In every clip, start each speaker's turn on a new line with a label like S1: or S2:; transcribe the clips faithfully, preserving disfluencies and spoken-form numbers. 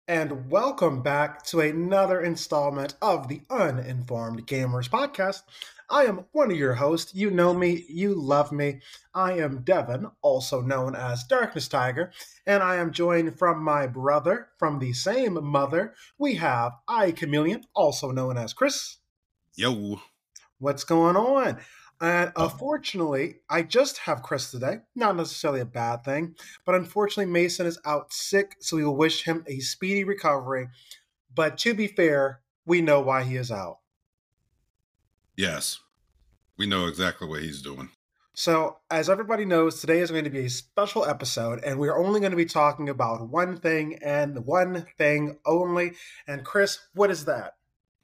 S1: and welcome back to another installment of the Uninformed Gamers podcast. I am one of your hosts. You know me, you love me. I am Devin, also known as Darkness Tiger, and I am joined from my brother from the same mother. We have I Chameleon, also known as Chris.
S2: Yo.
S1: What's going on? And
S2: Oh,
S1: unfortunately, I just have Chris today. Not necessarily a bad thing, but unfortunately, Mason is out sick, so we will wish him a speedy recovery. But to be fair, we know why he is out.
S2: yes. We know exactly what he's doing.
S1: So, as everybody knows, today is going to be a special episode, and we're only going to be talking about one thing and one thing only. And Chris, what is that?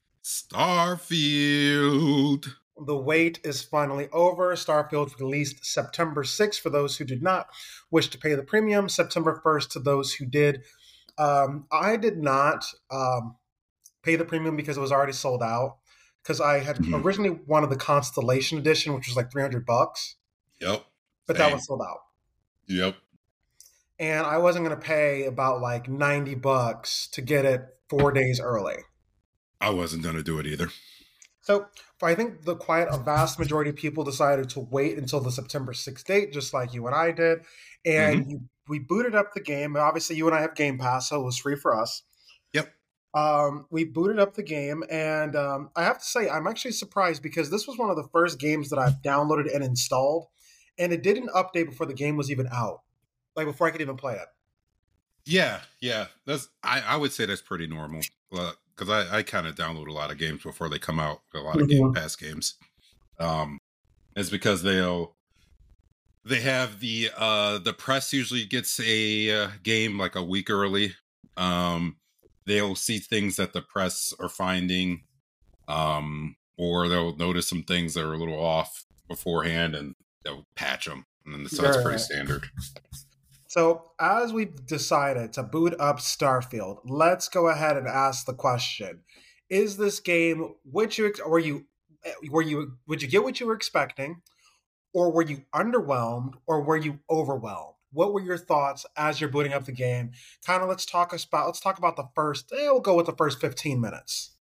S2: Starfield.
S1: The wait is finally over. Starfield released September sixth for those who did not wish to pay the premium, September first to those who did. Um, I did not um, pay the premium because it was already sold out. Because I had
S2: Mhm.
S1: originally wanted the Constellation Edition, which was like three hundred bucks,
S2: Yep.
S1: but that
S2: Same.
S1: was sold out.
S2: Yep.
S1: And I wasn't going to pay about like ninety bucks to get it four days early.
S2: I wasn't going to do it either.
S1: So I think the quite a vast majority of people decided to wait until the September sixth date, just like you and I did. And
S2: Mm-hmm.
S1: you, we booted up the game. Obviously, you and I have Game Pass, so it was free for us.
S2: Yep.
S1: Um, we booted up the game, and um, I have to say, I'm actually surprised because this was one of the first games that I've downloaded and installed, and it didn't update before the game was even out, like before I could even play it.
S2: Yeah. Yeah. That's. I, I would say that's pretty normal. Because I, I kind of download a lot of games before they come out. A lot of Game Pass games. Um, it's because they'll they have the uh the press usually gets a uh, game like a week early. Um, they'll see things that the press are finding, um, or they'll notice some things that are a little off beforehand, and they'll patch them. And then so that's
S1: Right,
S2: pretty
S1: right.
S2: standard.
S1: So, as we've decided to boot up Starfield, let's go ahead and ask the question: Is this game what you ex- were you were you would you get what you were expecting, or were you underwhelmed, or were you overwhelmed? What were your thoughts as you're booting up the game? Kind of let's talk us about let's talk about the first. Eh, we'll go with the first fifteen minutes.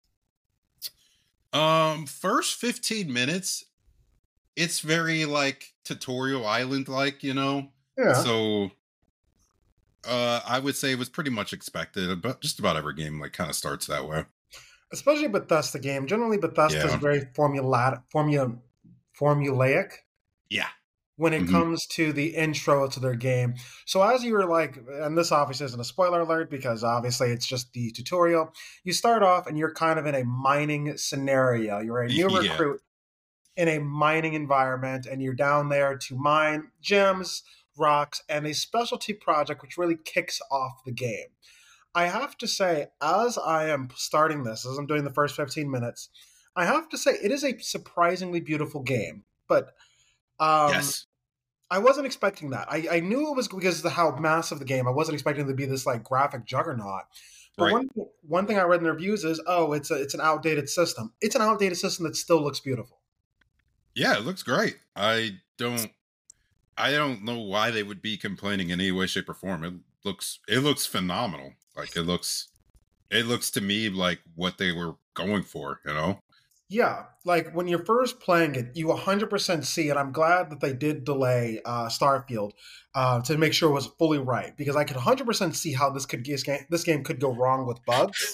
S2: Um, first fifteen minutes, it's very like tutorial island like, you know.
S1: Yeah,
S2: So uh I would say it was pretty much expected, but just about every game like kind of starts that way.
S1: especially a Bethesda game. Generally, Bethesda is
S2: Yeah.
S1: very formula formula formulaic
S2: Yeah.
S1: when it
S2: Hmm.
S1: comes to the intro to their game. So as you were like, and this obviously isn't a spoiler alert because obviously it's just the tutorial. You start off and you're kind of in a mining scenario. You're a new
S2: Yeah.
S1: recruit in a mining environment and you're down there to mine gems, rocks, and a specialty project which really kicks off the game. I have to say, as I am starting this, as I'm doing the first fifteen minutes, I have to say it is a surprisingly beautiful game. But um,
S2: Yes.
S1: I wasn't expecting that. I, I knew it was because of how massive the game. I wasn't expecting it to be this like graphic juggernaut. But
S2: Right.
S1: one one thing I read in the reviews is, oh, it's a, it's an outdated system. It's an outdated system that still looks beautiful.
S2: Yeah, it looks great. I don't I don't know why they would be complaining in any way, shape, or form. It looks it looks phenomenal. Like it looks it looks to me like what they were going for, you know?
S1: Yeah, like when you're first playing it, you one hundred percent see, and I'm glad that they did delay uh, Starfield uh, to make sure it was fully right because I could one hundred percent see how this could this game, this game could go wrong with bugs.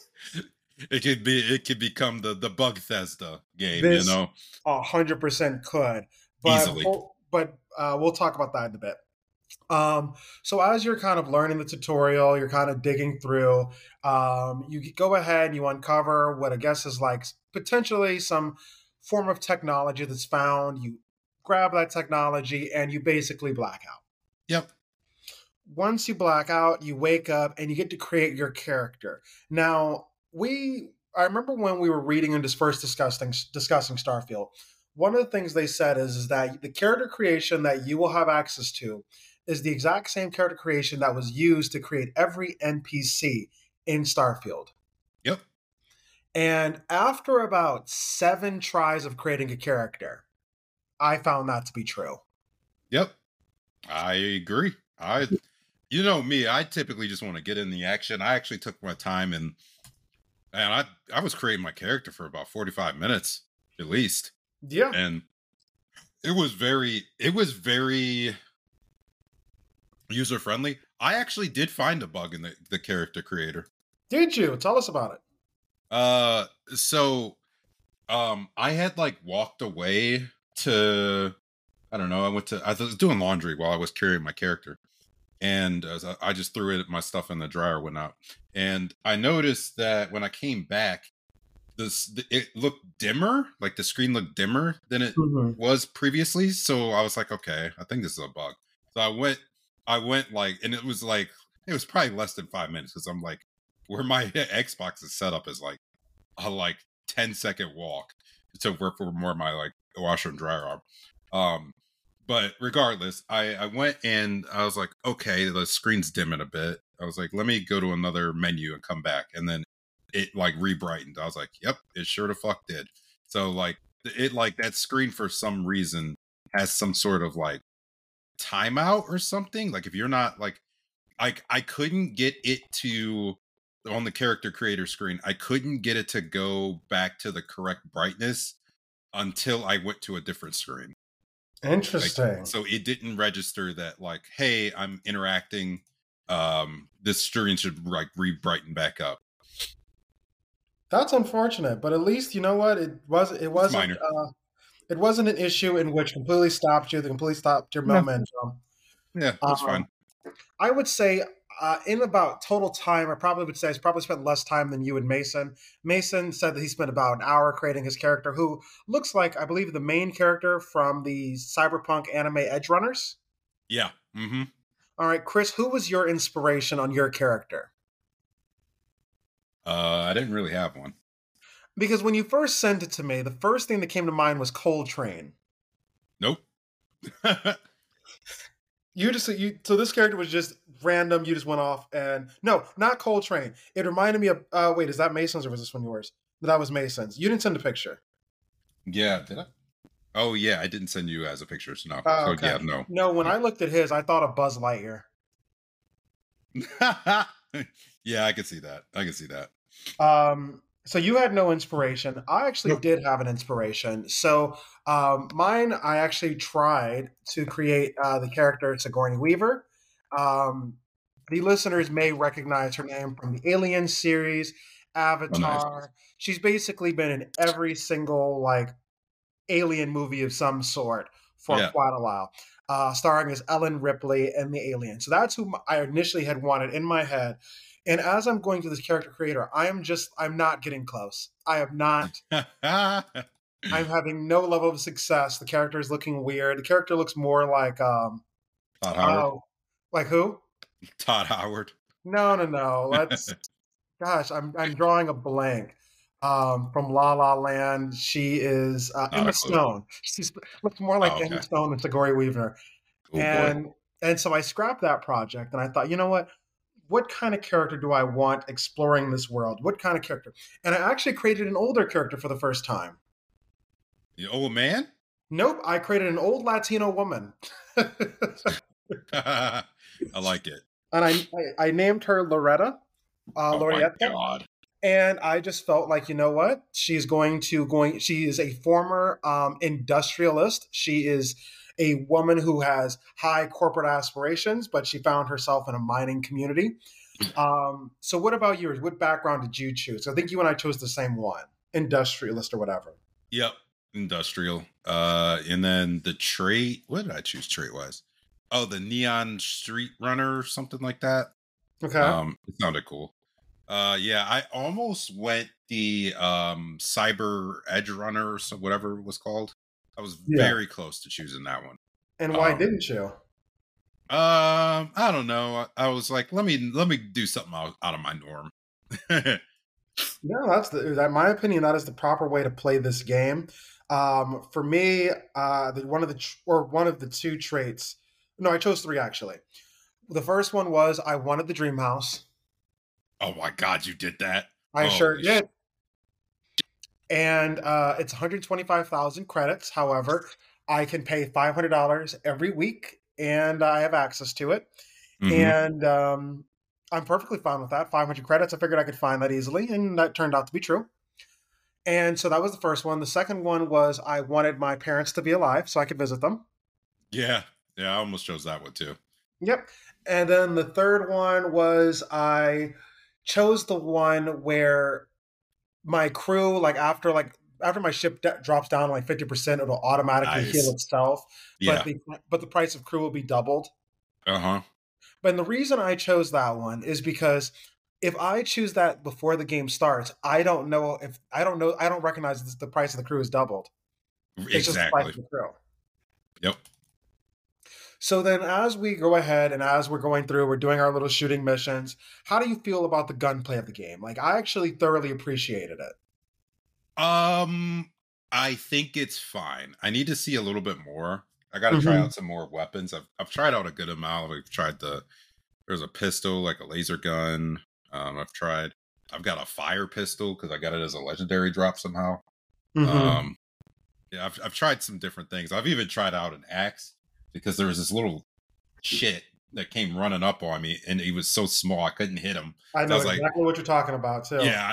S2: it could be it could become the the Bugthesda game, you
S1: This
S2: know,
S1: one hundred percent could, but
S2: easily.
S1: before, but uh, we'll talk about that in a bit. Um, so as you're kind of learning the tutorial, you're kind of digging through. Um, you go ahead and you uncover what I guess is like potentially some form of technology that's found. You grab that technology and you basically black out.
S2: Yep.
S1: Once you black out, you wake up and you get to create your character. Now, we I remember when we were reading and just first discussing discussing Starfield. One of the things they said is, is that the character creation that you will have access to is the exact same character creation that was used to create every N P C in Starfield.
S2: Yep.
S1: And after about seven tries of creating a character, I found that to be true.
S2: Yep. I agree. I You know me, I typically just want to get in the action. I actually took my time and and I I was creating my character for about forty-five minutes at least.
S1: Yeah.
S2: And it was very it was very user friendly. I actually did find a bug in the, the character creator.
S1: Did you? Tell us about it.
S2: Uh so um I had like walked away to I don't know, I went to I was doing laundry while I was carrying my character. And uh, I just threw it my stuff in the dryer and whatnot. And I noticed that when I came back, this it looked dimmer, like the screen looked dimmer than it
S1: Mm-hmm.
S2: was previously. So I was like, okay, I think this is a bug. So I went, I went like, and it was like it was probably less than five minutes because I'm like, where my Xbox is set up is like a like ten second walk to work for more of my like washer and dryer arm. Um, but regardless, I, I went and I was like, okay, the screen's dimming a bit. I was like, let me go to another menu and come back. And then it like re-brightened. I was like, yep, it sure the fuck did. So like it like that screen for some reason has some sort of like timeout or something. Like if you're not like I I couldn't get it to on the character creator screen, I couldn't get it to go back to the correct brightness until I went to a different screen.
S1: Interesting.
S2: Like, so it didn't register that like, hey, I'm interacting. Um, this screen should like re-brighten back up.
S1: That's unfortunate, but at least you know what it was. It wasn't. Uh, it wasn't an issue in which completely stopped you. That completely stopped your
S2: No.
S1: momentum.
S2: Yeah, that's um, fine.
S1: I would say uh, in about total time, I probably would say I probably spent less time than you and Mason. Mason said that he spent about an hour creating his character, who looks like, I believe, the main character from the cyberpunk anime Edgerunners.
S2: Yeah. Mm-hmm.
S1: All right, Chris, who was your inspiration on your character?
S2: Uh, I didn't really have one.
S1: Because when you first sent it to me, the first thing that came to mind was Coltrane.
S2: Nope.
S1: You just you so this character was just random. You just went off and no, not Coltrane. It reminded me of. Uh, wait, is that Mason's or was this one yours? That was Mason's. You didn't send a picture.
S2: Yeah, did I? Oh yeah, I didn't send you as a picture. So no.
S1: Oh,
S2: so
S1: okay.
S2: yeah, no.
S1: No, when I looked at his, I thought of Buzz Lightyear.
S2: Yeah, I can see that. I can see that.
S1: Um. So you had no inspiration. I actually nope. did have an inspiration. So um, mine, I actually tried to create uh, the character Sigourney Weaver. Um, the listeners may recognize her name from the Alien series, Avatar. Oh, nice. She's basically been in every single like alien movie of some sort for yeah. quite a while, uh, starring as Ellen Ripley in the Alien. So that's who I initially had wanted in my head. And as I'm going through this character creator, I am just, I'm not getting close. I am not, I'm having no level of success. The character is looking weird. The character looks more like, um,
S2: Todd Howard.
S1: Uh, like who?
S2: Todd Howard.
S1: No, no, no. Let's, gosh, I'm, I'm drawing a blank. Um, from La La Land. She is uh, Emma Stone. She looks more like oh, okay. Emma Stone than Sigourney Weaver. Oh, and, boy. and so I scrapped that project and I thought, you know what? What kind of character do I want exploring this world? What kind of character? And I actually created an older character for the first time.
S2: The old man?
S1: Nope. I created an old Latino woman.
S2: I like it.
S1: And I I, I named her Loretta. Uh,
S2: oh
S1: Loretta.
S2: my God.
S1: And I just felt like, you know what? She's going to going. She is a former um, industrialist. She is a woman who has high corporate aspirations, but she found herself in a mining community. Um, so what about yours? What background did you choose? I think you and I chose the same one, industrialist or whatever.
S2: Yep, industrial. Uh, and then the trait, what did I choose trait-wise? Oh, the neon street runner or something like that.
S1: Okay.
S2: Um, it sounded cool. Uh, yeah, I almost went the um, cyber edge runner or so, whatever it was called. I was yeah. very close to choosing that one.
S1: And why um, didn't you?
S2: Um, I don't know. I, I was like, let me let me do something out, out of my norm.
S1: No, that's the, that. My opinion, that is the proper way to play this game. Um, for me, uh, the, one of the or one of the two traits. No, I chose three actually. The first one was I wanted the dream house.
S2: Oh my God, you did that!
S1: I
S2: oh,
S1: sure did. Shit. And uh, it's one hundred twenty-five thousand credits. However, I can pay five hundred dollars every week, and I have access to it.
S2: Mm-hmm.
S1: And um, I'm perfectly fine with that. five hundred credits, I figured I could find that easily, and that turned out to be true. And so that was the first one. The second one was I wanted my parents to be alive so I could visit them.
S2: Yeah. Yeah. I almost chose that one too.
S1: Yep. And then the third one was I chose the one where my crew, like after like after my ship de- drops down like fifty percent, it'll automatically heal
S2: Nice.
S1: itself, but
S2: Yeah.
S1: the but the price of crew will be doubled.
S2: Uh-huh.
S1: But the reason I chose that one is because if I choose that before the game starts, I don't know if I don't know I don't recognize this, the price of the crew is doubled. It's just the price
S2: Exactly.
S1: of the crew.
S2: Yep.
S1: So then, as we go ahead and as we're going through, we're doing our little shooting missions. How do you feel about the gunplay of the game? Like, I actually thoroughly appreciated it.
S2: Um, I think it's fine. I need to see a little bit more. I got to try
S1: Mm-hmm.
S2: out some more weapons. I've I've tried out a good amount. I've tried the there's a pistol, like a laser gun. Um, I've tried. I've got a fire pistol because I got it as a legendary drop somehow.
S1: Mm-hmm.
S2: Um, yeah, I've I've tried some different things. I've even tried out an axe because there was this little shit that came running up on me, and he was so small I couldn't hit him.
S1: I
S2: So I
S1: know
S2: was like,
S1: exactly what you're talking about, too.
S2: yeah.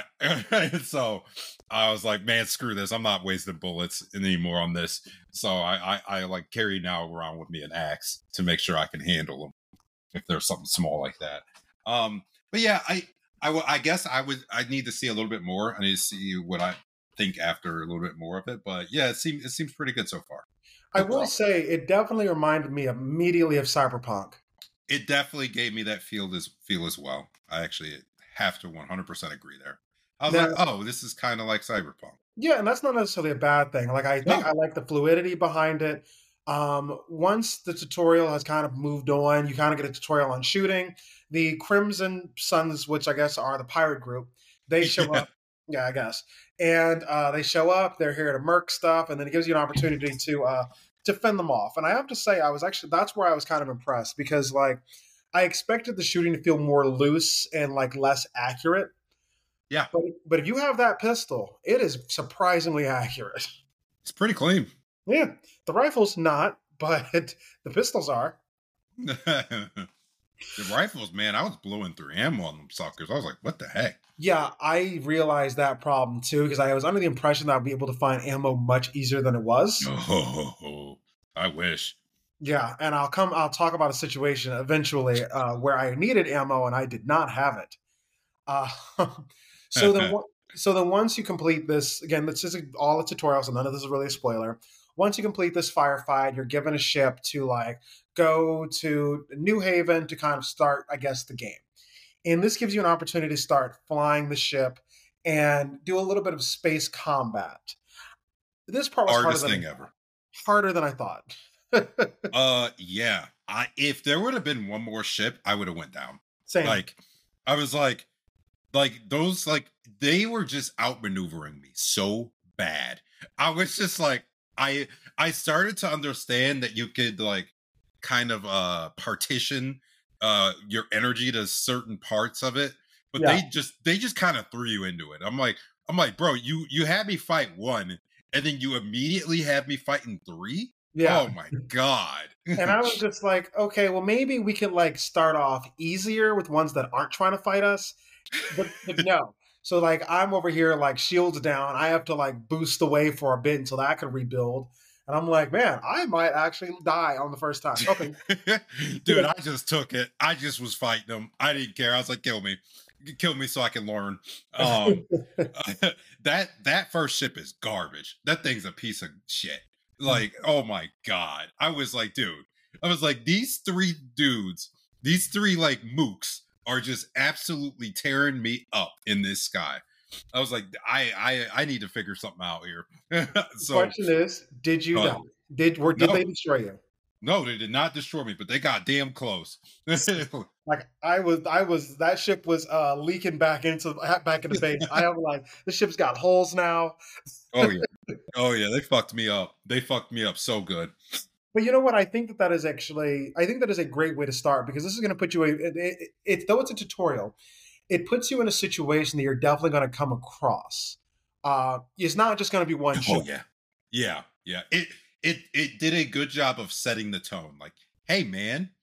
S2: So I was like, man, screw this. I'm not wasting bullets anymore on this. So I, I, I like carry now around with me an axe to make sure I can handle them if there's something small like that. Um, but yeah, I, I, w- I guess I would, I need to see a little bit more. I need to see what I think after a little bit more of it. But yeah, it seems, it seems pretty good so far.
S1: I will
S2: Overall,
S1: say it definitely reminded me immediately of Cyberpunk.
S2: it definitely gave me that feel as feel as well. I actually have to one hundred percent agree there. I was
S1: Now,
S2: like, oh, this is kind of like Cyberpunk.
S1: yeah, and that's not necessarily a bad thing. Like, I think
S2: No.
S1: I like the fluidity behind it. Um, once the tutorial has kind of moved on, you kind of get a tutorial on shooting. The Crimson Suns, which I guess are the pirate group, they show
S2: Yeah.
S1: up. Yeah, I guess. And uh, they show up. They're here to murk stuff, and then it gives you an opportunity to uh, to fend them off. And I have to say, I was actually that's where I was kind of impressed because like I expected the shooting to feel more loose and like less accurate.
S2: Yeah.
S1: But but if you have that pistol, it is surprisingly accurate.
S2: It's pretty clean.
S1: Yeah, the rifle's not, but the pistols are.
S2: The rifles, man, I was blowing through ammo on them suckers. I was like, what the heck?
S1: Yeah, I realized that problem too because I was under the impression that I'd be able to find ammo much easier than it was.
S2: Oh, I wish.
S1: Yeah, and I'll come. I'll talk about a situation eventually uh, where I needed ammo and I did not have it. Uh, so then, what- so then, once you complete this, again, this is all the tutorials, and none of this is really a spoiler. Once you complete this firefight, you're given a ship to like go to New Haven to kind of start, I guess, the game. And this gives you an opportunity to start flying the ship and do a little bit of space combat. This part was harder
S2: Hardest
S1: than
S2: thing ever.
S1: harder than I thought.
S2: Uh, yeah. I if there would have been one more ship, I would have went down.
S1: Same.
S2: Like, I was like, like those, like they were just outmaneuvering me so bad. I was just like, I I started to understand that you could like kind of uh partition uh your energy to certain parts of it, but
S1: Yeah.
S2: they just they just kind of threw you into it. I'm like, I'm like, bro, you you had me fight one, and then you immediately have me fighting three.
S1: Yeah.
S2: Oh my god.
S1: And I was just like, okay, well, maybe we could like start off easier with ones that aren't trying to fight us. But, but no. So like I'm over here like shields down. I have to like boost away for a bit until that can rebuild. And I'm like, man, I might actually die on the first time. Okay.
S2: Dude, I just took it. I just was fighting them. I didn't care. I was like, kill me. Kill me so I can learn. Um that that first ship is garbage. That thing's a piece of shit. Like, oh my god. I was like, dude. I was like, these three dudes, these three like mooks are just absolutely tearing me up in this sky. I was like, I I I need to figure something out here.
S1: The
S2: So
S1: question is, did you
S2: uh,
S1: die? Did or did
S2: no,
S1: they destroy you?
S2: no, they did not destroy me, but they got damn close.
S1: Like I was, I was. That ship was uh, leaking back into back into base. I am like, the ship's got holes now.
S2: Oh yeah. Oh yeah, they fucked me up. They fucked me up so good.
S1: But you know what? I think that that is actually, I think that is a great way to start because this is going to put you. It, it, it, though it's a tutorial, it puts you in a situation that you're definitely going to come across. Uh, it's not just going to be one
S2: Oh
S1: ship.
S2: yeah. Yeah. Yeah. It it it did a good job of setting the tone. Like, hey man,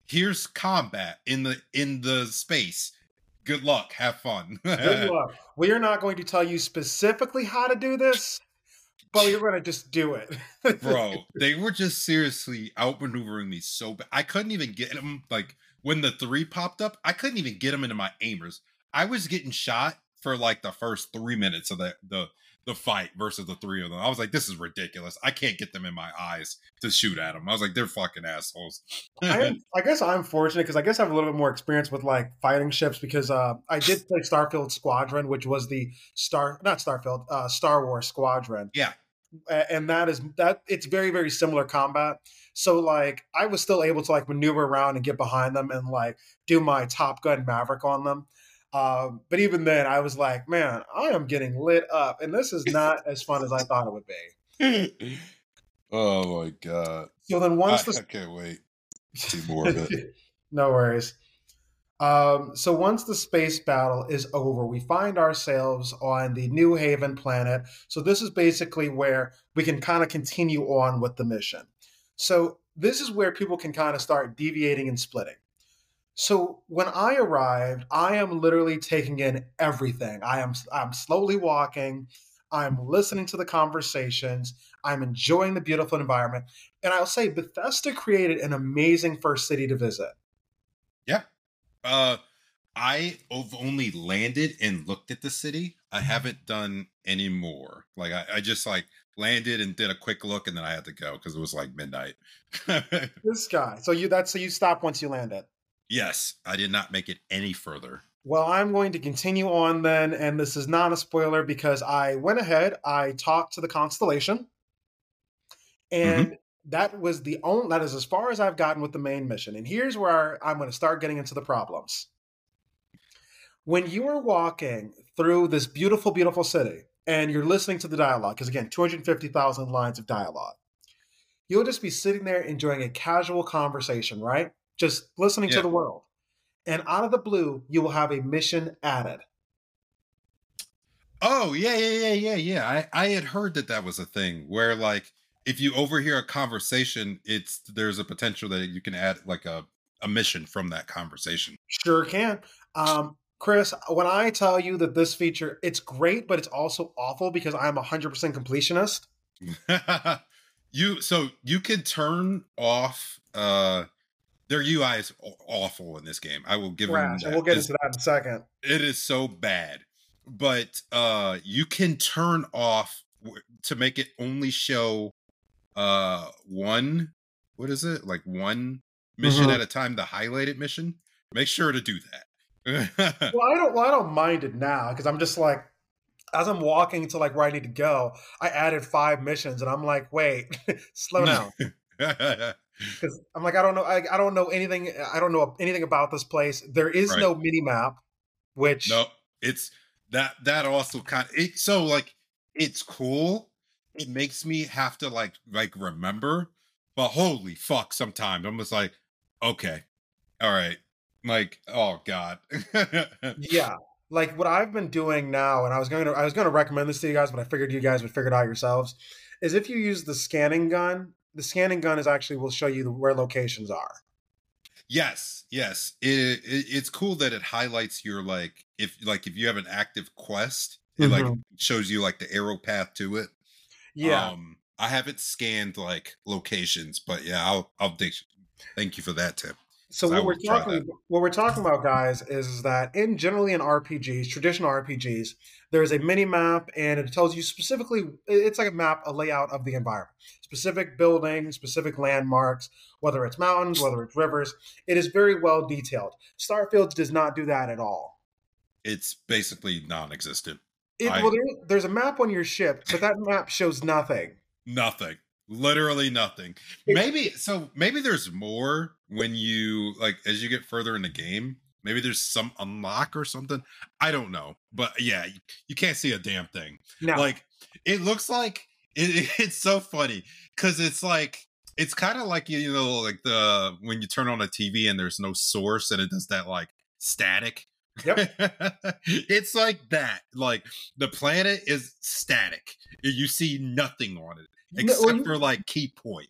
S2: here's combat in the in the space. Good luck, have fun.
S1: Good luck. We are not going to tell you specifically how to do this, but you're going to just do it.
S2: Bro, they were just seriously outmaneuvering me so bad. I couldn't even get them. Like when the three popped up, I couldn't even get them into my aimers. I was getting shot for like the first three minutes of the the the fight versus the three of them. I was like, this is ridiculous. I can't get them in my eyes to shoot at them. I was like, they're fucking assholes.
S1: I, I guess I'm fortunate because I guess I have a little bit more experience with like fighting ships because uh, I did play Starfield Squadron, which was the Star, not Starfield, uh, Star Wars Squadron.
S2: Yeah.
S1: And that is that it's very, very similar combat. So like I was still able to like maneuver around and get behind them and like do my Top Gun Maverick on them. Um, but even then, I was like, man, I am getting lit up, and this is not as fun as I thought it would
S2: be. Oh my god!
S1: So then, once
S2: I,
S1: the
S2: I can't wait to see more of it.
S1: No worries. Um, so once the space battle is over, we find ourselves on the New Haven planet. So this is basically where we can kind of continue on with the mission. So this is where people can kind of start deviating and splitting. So when I arrived, I am literally taking in everything. I am I'm slowly walking. I'm listening to the conversations. I'm enjoying the beautiful environment. And I'll say Bethesda created an amazing first city to visit.
S2: Yeah. Uh, I have only landed and looked at the city. I haven't done any more. Like I, I just like landed and did a quick look and then I had to go because it was like midnight.
S1: This guy. So you that's so you stop once you landed.
S2: Yes, I did not make it any further.
S1: Well, I'm going to continue on then, and this is not a spoiler because I went ahead, I talked to the Constellation, and mm-hmm. that was the only, that is as far as I've gotten with the main mission. And here's where I'm going to start getting into the problems. When you are walking through this beautiful, beautiful city, and you're listening to the dialogue, because again, two hundred fifty thousand lines of dialogue, you'll just be sitting there enjoying a casual conversation, right? Just listening yeah. to the world. And out of the blue, you will have a mission added.
S2: Oh, yeah, yeah, yeah, yeah, yeah. I, I had heard that that was a thing where, like, if you overhear a conversation, it's there's a potential that you can add, like, a, a mission from that conversation.
S1: Sure can. Um, Chris, when I tell you that this feature, it's great, but it's also awful because I'm a one hundred percent completionist.
S2: you So you can turn off... Uh, Their U I is awful in this game. I will give them that.
S1: We'll get into that in a second.
S2: It is so bad. But uh, you can turn off to make it only show uh, one, what is it? Like one mission mm-hmm. at a time, the highlighted mission. Make sure to do that.
S1: well, I don't well, I don't mind it now because I'm just like, as I'm walking to like where I need to go, I added five missions and I'm like, wait, slow down. Because I'm like, I don't know, I, I don't know anything. I don't know anything about this place. There is right. no mini map, which
S2: no, it's that that also kind of it. So like, it's cool. It makes me have to like like remember, but holy fuck! Sometimes I'm just like, okay, all right, like oh god,
S1: yeah. Like what I've been doing now, and I was going to I was going to recommend this to you guys, but I figured you guys would figure it out yourselves. Is if you use the scanning gun. The scanning gun is actually will show you where locations are.
S2: Yes, yes. It, it, it's cool that it highlights your like if like if you have an active quest, it mm-hmm. like shows you like the arrow path to it.
S1: Yeah.
S2: Um, I haven't scanned like locations, but yeah, I'll I'll dig. Thank you for that tip.
S1: So what we're talking what we're talking about, guys, is that in generally in R P Gs, traditional R P Gs, there is a mini map, and it tells you specifically. It's like a map, a layout of the environment, specific buildings, specific landmarks, whether it's mountains, whether it's rivers. It is very well detailed. Starfield does not do that at all.
S2: It's basically non-existent.
S1: It, I, well, there, there's a map on your ship, but that map shows nothing.
S2: Nothing. Literally nothing. Maybe so. Maybe there's more when you like as you get further in the game. Maybe there's some unlock or something. I don't know, but yeah, you, you can't see a damn thing.
S1: No.
S2: Like it looks like it, it's so funny because it's like it's kind of like you know like the when you turn on a T V and there's no source and it does that like static.
S1: Yep.
S2: It's like that. Like the planet is static. You see nothing on it. Except no, you, for like key points.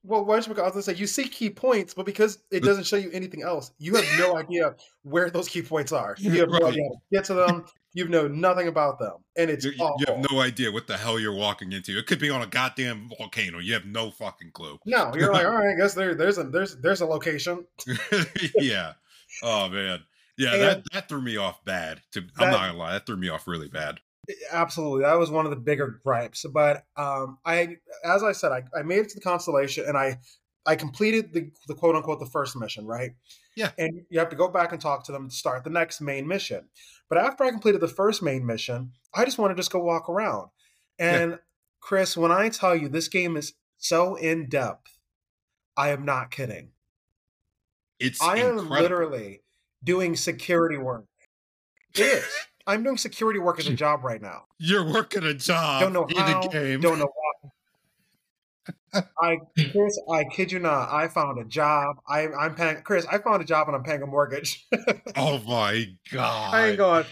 S1: Well, why don't you, I was gonna say you see key points, but because it doesn't show you anything else, you have no idea where those key points are. You have no
S2: Right.
S1: idea how to get to them. You know nothing about them, and it's
S2: You, you have
S1: awful.
S2: no idea what the hell you're walking into. It could be on a goddamn volcano. You have no fucking clue.
S1: No, you're like, all right, I guess there, there's a there's there's a location.
S2: Yeah. Oh man. Yeah, that
S1: And
S2: that threw me off bad. To I'm
S1: that
S2: not gonna lie, that threw me off really bad.
S1: absolutely, that was one of the bigger gripes. But um, I, as I said, I, I made it to the constellation, and I I completed the the quote unquote the first mission, right?
S2: Yeah.
S1: And you have to go back and talk to them to start the next main mission. But after I completed the first main mission, I just want to just go walk around.
S2: Yeah.
S1: And Chris, when I tell you this game is so in depth, I am not kidding.
S2: It's
S1: I am
S2: incredible.
S1: literally doing security work. It is. I'm doing security work as a job right now.
S2: You're working a job
S1: Don't know
S2: in
S1: how.
S2: the game.
S1: Don't know why. I Chris, I kid you not. I found a job. I, I'm paying Chris. I found a job and I'm paying a mortgage.
S2: Oh my god!
S1: I ain't going.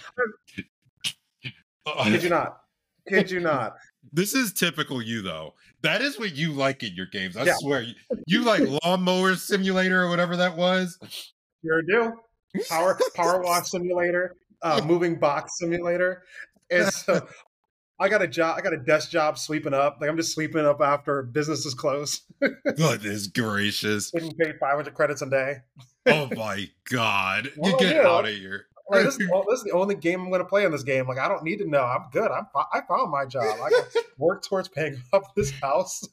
S2: Oh,
S1: Kid you not. Kid you not.
S2: This is typical you though. That is what you like in your games. I
S1: Yeah.
S2: swear. You, you like Lawnmower Simulator or whatever that was.
S1: Sure do. Power Power Wash Simulator, uh, Moving Box Simulator. It's uh, I got a job. I got a desk job sweeping up. Like I'm just sweeping up after business is closed.
S2: Goodness gracious!
S1: Getting paid five hundred credits a day.
S2: Oh my god! You
S1: Well,
S2: get
S1: yeah.
S2: out of here.
S1: Like, this, is, well, this is the only game I'm going to play in this game. Like I don't need to know. I'm good. I'm I found my job. I can work towards paying off this house.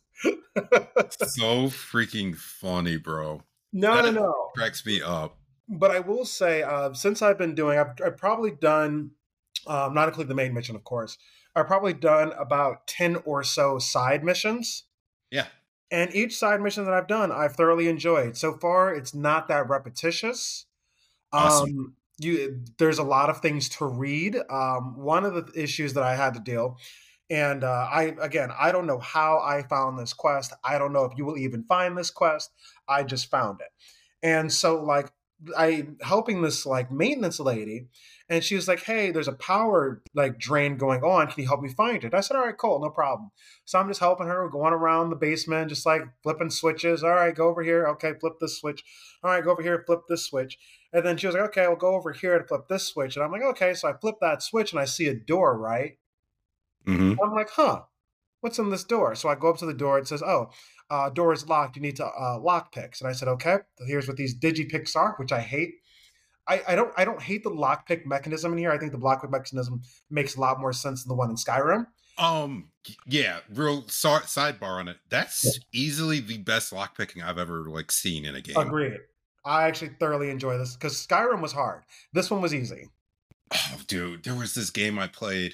S2: So freaking funny, bro.
S1: No,
S2: That
S1: no, no.
S2: cracks me up.
S1: But I will say, uh, since I've been doing, I've, I've probably done, um, not including the main mission, of course. I've probably done about ten or so side missions.
S2: Yeah.
S1: And each side mission that I've done, I've thoroughly enjoyed. So far, it's not that repetitious.
S2: Awesome.
S1: Um, you, there's a lot of things to read. Um, one of the issues that I had to deal, and uh, I again, I don't know how I found this quest. I don't know if you will even find this quest. I just found it, and so like I helping this like maintenance lady, and she was like, "Hey, there's a power like drain going on. Can you help me find it?" I said, "All right, cool, no problem." So I'm just helping her, going around the basement, just like flipping switches. All right, go over here. Okay, flip this switch. All right, go over here, flip this switch. And then she was like, "Okay, we'll go over here to flip this switch." And I'm like, "Okay." So I flip that switch and I see a door, right?
S2: Mm-hmm.
S1: I'm like, "Huh, what's in this door?" So I go up to the door. It says, "Oh, uh, door is locked. You need to uh, lock picks." And I said, "Okay, here's what these digipicks are," which I hate. I, I don't I don't hate the lockpick mechanism in here. I think the lockpick mechanism makes a lot more sense than the one in Skyrim.
S2: Um. Yeah. Real so- sidebar on it. That's easily the best lockpicking I've ever like seen in a game.
S1: Agreed. I actually thoroughly enjoy this because Skyrim was hard. This one was easy.
S2: Oh, dude, there was this game I played.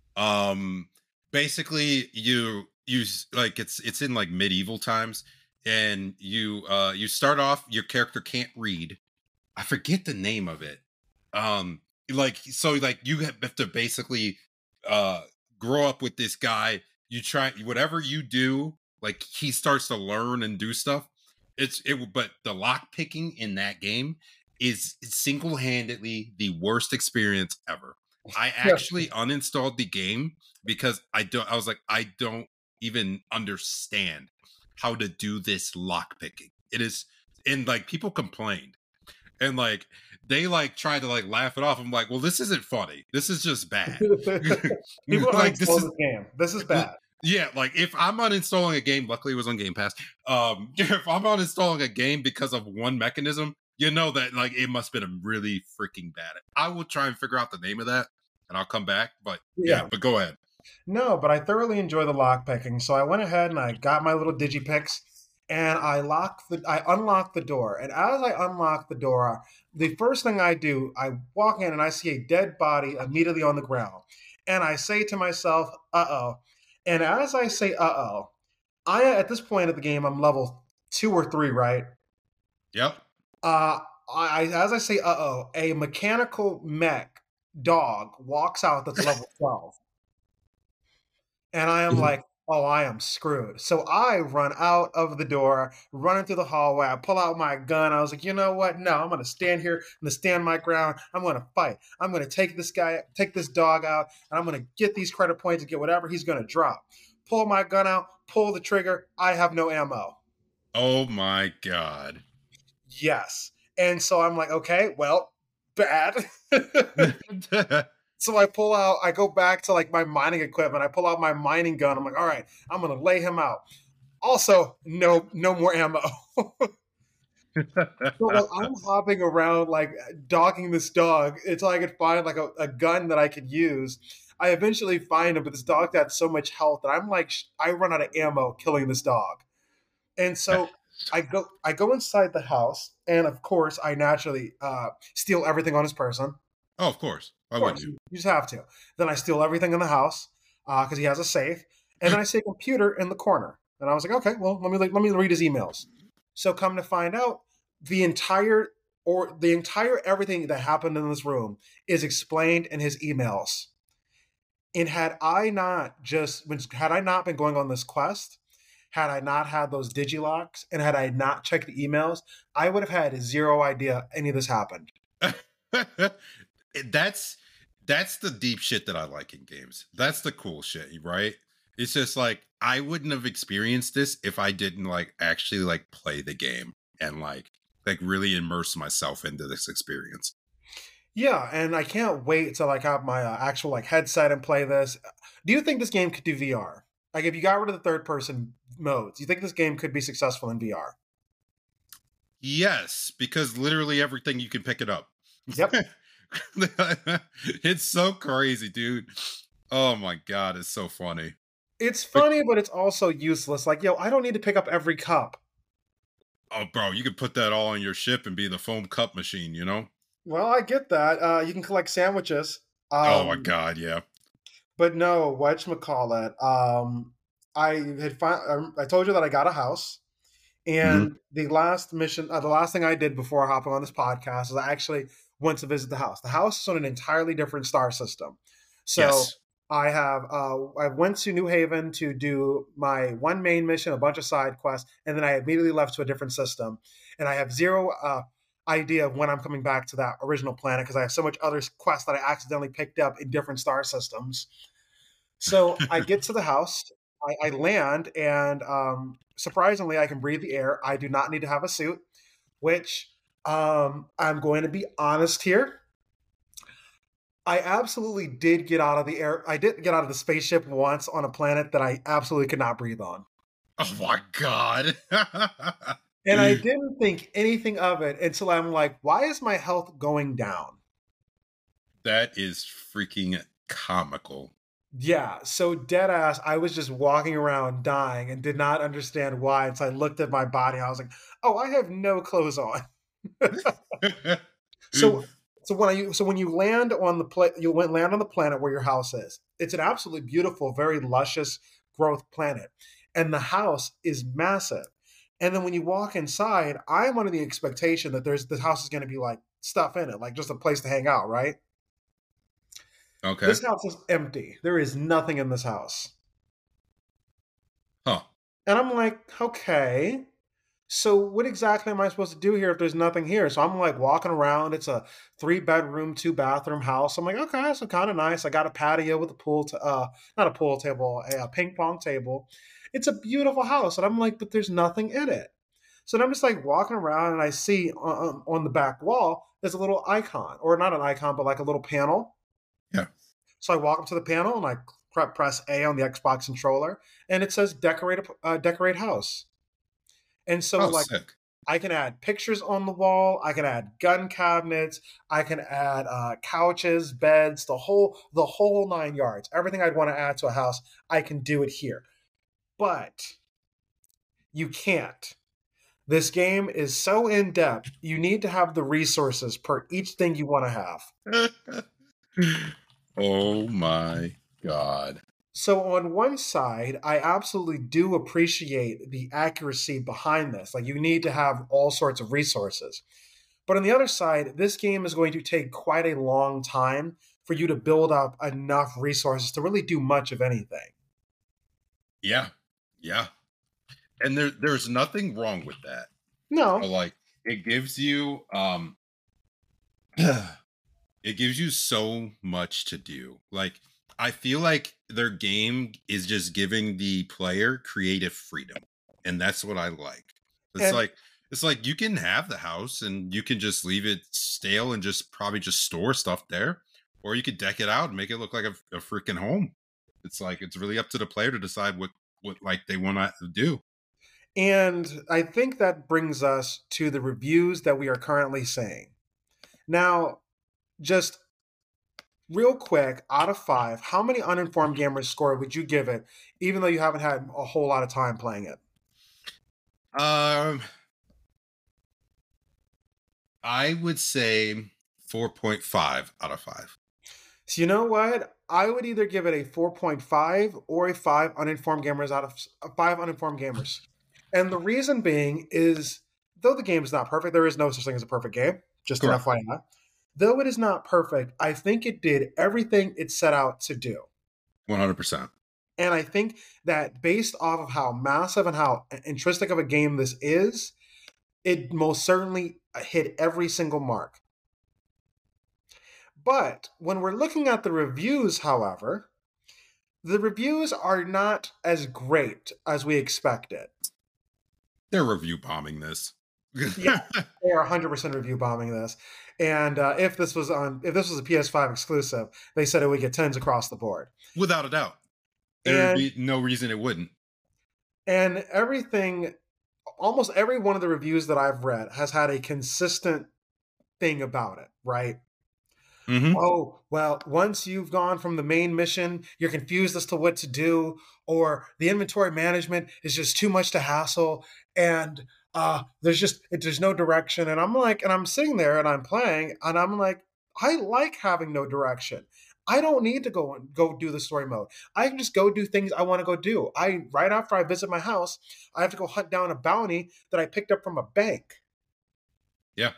S2: Um, basically, you you like it's it's in like medieval times, and you uh you start off. Your character can't read. I forget the name of it. Um, like so, like you have to basically uh grow up with this guy. You try whatever you do, like he starts to learn and do stuff. It's it, but the lock picking in that game is single handedly the worst experience ever. I actually uninstalled the game because I don't. I was like, I don't even understand how to do this lock picking. It is, and like people complained, and like they like tried to like laugh it off. I'm like, well, this isn't funny. This is just bad.
S1: People
S2: like this is
S1: this game. This is bad.
S2: Yeah, like if I'm uninstalling a game, luckily it was on Game Pass. Um, if I'm uninstalling a game because of one mechanism, you know that like it must have been a really freaking bad. I will try and figure out the name of that, and I'll come back. But yeah,
S1: Yeah.
S2: but go ahead.
S1: No, but I thoroughly enjoy the lock picking. So I went ahead and I got my little digipicks and I locked the I unlocked the door. And as I unlock the door, the first thing I do, I walk in and I see a dead body immediately on the ground. And I say to myself, uh-oh. And as I say uh-oh, I at this point of the game I'm level two or three, right?
S2: Yep.
S1: Uh I as I say uh-oh, a mechanical mech dog walks out that's level twelve. And I am like, oh, I am screwed. So I run out of the door, running through the hallway. I pull out my gun. I was like, you know what? No, I'm going to stand here. I'm going to stand my ground. I'm going to fight. I'm going to take this guy, take this dog out, and I'm going to get these credit points and get whatever he's going to drop. Pull my gun out, pull the trigger. I have no ammo.
S2: Oh my god.
S1: Yes. And so I'm like, okay, well, bad. So I pull out, I go back to like my mining equipment. I pull out my mining gun. I'm like, all right, I'm gonna lay him out. Also, no, no more ammo. So like I'm hopping around, like dogging this dog until I could find like a, a gun that I could use. I eventually find him, but this dog had so much health that I'm like, I run out of ammo killing this dog. And so I go, I go inside the house, and of course, I naturally uh, steal everything on his person.
S2: Oh, of course. Why
S1: Of
S2: wouldn't
S1: course,
S2: you?
S1: you just have to. Then I steal everything in the house because uh, he has a safe, and then I see a computer in the corner. And I was like, okay, well, let me let me read his emails. So come to find out, the entire or the entire everything that happened in this room is explained in his emails. And had I not just had I not been going on this quest, had I not had those digilocks, and had I not checked the emails, I would have had zero idea any of this happened.
S2: that's that's the deep shit that I like in games. That's the cool shit, right? It's just like I wouldn't have experienced this if I didn't like actually like play the game and like like really immerse myself into this experience.
S1: Yeah, and I can't wait to like have my uh, actual like headset and play this. Do you think this game could do V R? Like if you got rid of the third person modes, do you think this game could be successful in V R?
S2: Yes, because literally everything you can pick it up.
S1: Yep.
S2: It's so crazy, dude. Oh my god, it's so funny.
S1: It's funny, but it's also useless. Like, yo, I don't need to pick up every cup.
S2: Oh, bro, you could put that all on your ship and be the foam cup machine, you know?
S1: Well, I get that. Uh, you can collect sandwiches.
S2: Oh my
S1: Um,
S2: god, yeah.
S1: but no, whatchamacallit. Um, I had fi- I told you that I got a house.
S2: Hmm.
S1: And the last mission, uh, the last thing I did before hopping on this podcast is I actually went to visit the house. The house is on an entirely different star system. So
S2: Yes.
S1: I have uh, I went to New Haven to do my one main mission, a bunch of side quests, and then I immediately left to a different system. And I have zero uh, idea of when I'm coming back to that original planet because I have so much other quests that I accidentally picked up in different star systems. So I get to the house, I, I land, and um, surprisingly, I can breathe the air. I do not need to have a suit, which um, I'm going to be honest here. I absolutely did get out of the air. I did get out of the spaceship once on a planet that I absolutely could not breathe on.
S2: Oh my god.
S1: And I didn't think anything of it until I'm like, why is my health going down?
S2: That is freaking comical.
S1: Yeah, so dead ass, I was just walking around dying and did not understand why until I looked at my body. I was like, oh, I have no clothes on. so so when I so when you land on the pla- you went land on the planet where your house is. It's an absolutely beautiful, very luscious growth planet. And the house is massive. And then when you walk inside, I'm under the expectation that there's the house is going to be like stuff in it, like just a place to hang out, right?
S2: Okay.
S1: This house is empty. There is nothing in this house.
S2: Huh.
S1: And I'm like, okay, so what exactly am I supposed to do here if there's nothing here? So I'm like walking around. It's a three bedroom, two bathroom house. I'm like, okay, so kind of nice. I got a patio with a pool, to, uh, not a pool table, a, a ping pong table. It's a beautiful house. And I'm like, but there's nothing in it. So then I'm just like walking around and I see on, on the back wall, there's a little icon, or not an icon, but like a little panel.
S2: Yeah.
S1: So I walk up to the panel and I press A on the Xbox controller, and it says decorate a uh, decorate house. And so
S2: Oh,
S1: like
S2: sick.
S1: I can add pictures on the wall, I can add gun cabinets, I can add uh, couches, beds, the whole the whole nine yards. Everything I'd want to add to a house, I can do it here. But you can't. This game is so in depth. You need to have the resources per each thing you want to have.
S2: Oh my god.
S1: So on one side, I absolutely do appreciate the accuracy behind this. Like you need to have all sorts of resources. But on the other side, this game is going to take quite a long time for you to build up enough resources to really do much of anything.
S2: Yeah. Yeah. And there there's nothing wrong with that.
S1: No.
S2: So, like it gives you um it gives you so much to do. Like I feel like their game is just giving the player creative freedom. And that's what I like. It's
S1: And
S2: like it's like you can have the house and you can just leave it stale and just probably just store stuff there, or you could deck it out and make it look like a, a freaking home. It's like it's really up to the player to decide what what like they want to do.
S1: and I think that brings us to the reviews that we are currently seeing. Now, just real quick, out of five, how many uninformed gamers score would you give it, even though you haven't had a whole lot of time playing it?
S2: Um, I would say four point five out of five.
S1: So you know what? I would either give it a four point five or a five uninformed gamers out of uh, five uninformed gamers. And the reason being is, though the game is not perfect, there is no such thing as a perfect game, just an
S2: Correct.
S1: F Y I. Though it is not perfect, I think it did everything it set out to do.
S2: one hundred percent.
S1: And I think that based off of how massive and how intrinsic of a game this is, it most certainly hit every single mark. But when we're looking at the reviews, however, the reviews are not as great as we expected.
S2: They're review bombing this.
S1: Yeah, they are one hundred percent review bombing this. And uh, if this was on, if this was a P S five exclusive, they said it would get tens across the board.
S2: Without a doubt. There would be no reason it wouldn't.
S1: And everything, almost every one of the reviews that I've read has had a consistent thing about it, right?
S2: Mm-hmm.
S1: Oh, well, once you've gone from the main mission, you're confused as to what to do, or the inventory management is just too much to hassle, and uh, there's just there's no direction. And I'm like, and I'm sitting there and I'm playing, and I'm like, I like having no direction. I don't need to go and go do the story mode. I can just go do things I want to go do. I right after I visit my house, I have to go hunt down a bounty that I picked up from a bank.
S2: Yeah.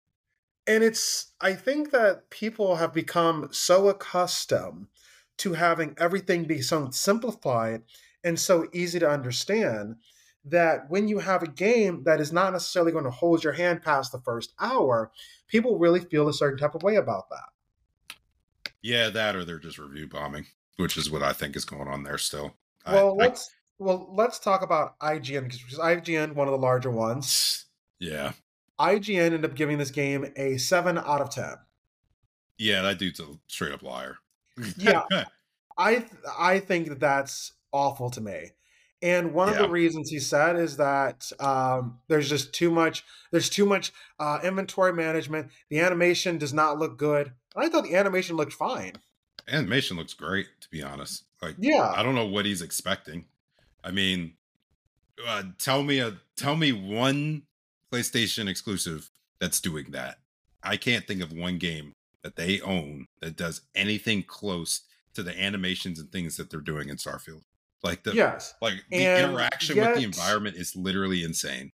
S1: And it's, I think that people have become so accustomed to having everything be so simplified and so easy to understand that when you have a game that is not necessarily going to hold your hand past the first hour, people really feel a certain type of way about that.
S2: Yeah, that or they're just review bombing, which is what I think is going on there still.
S1: Well,
S2: I,
S1: let's I, well let's talk about I G N because I G N, one of the larger ones.
S2: Yeah.
S1: I G N ended up giving this game a seven out of ten.
S2: Yeah, that dude's a straight up liar.
S1: Yeah, I I think that that's awful to me. And one yeah. of the reasons he said is that um, there's just too much. There's too much uh, inventory management. The animation does not look good. I thought the animation looked fine.
S2: Animation looks great, to be honest. Like,
S1: yeah,
S2: I don't know what he's expecting. I mean, uh, tell me a tell me one PlayStation exclusive that's doing that. I can't think of one game that they own that does anything close to the animations and things that they're doing in Starfield. Like the
S1: yes,
S2: like the
S1: and
S2: interaction
S1: yet,
S2: with the environment is literally insane.